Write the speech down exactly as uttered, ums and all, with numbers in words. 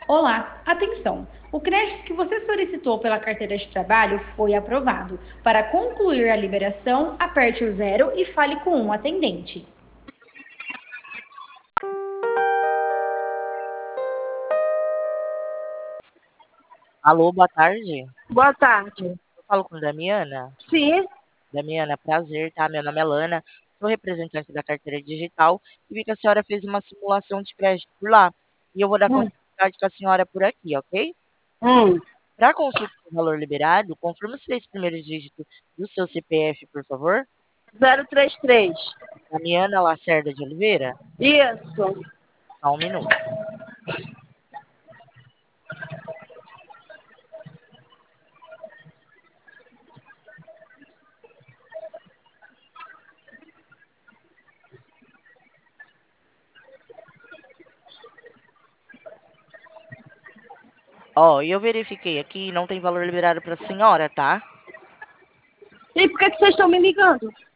Olá, atenção! O crédito que você solicitou pela carteira de trabalho foi aprovado. Para concluir a liberação, aperte o zero e fale com um atendente. Alô, boa tarde. Boa tarde. Eu falo com Damiana. Sim? Damiana, prazer, tá? Meu nome é Lana, sou representante da carteira digital e vi que a senhora fez uma simulação de crédito por lá. E eu vou dar Hum, continuidade com a senhora por aqui, ok? hum. Para consulta do valor liberado, confirme os três primeiros dígitos do seu C P F, por favor. zero três três. Damiana Lacerda de Oliveira. Isso. Só um minuto. Ó, e eu verifiquei aqui, não tem valor liberado para a senhora, tá? E por que, que vocês estão me ligando?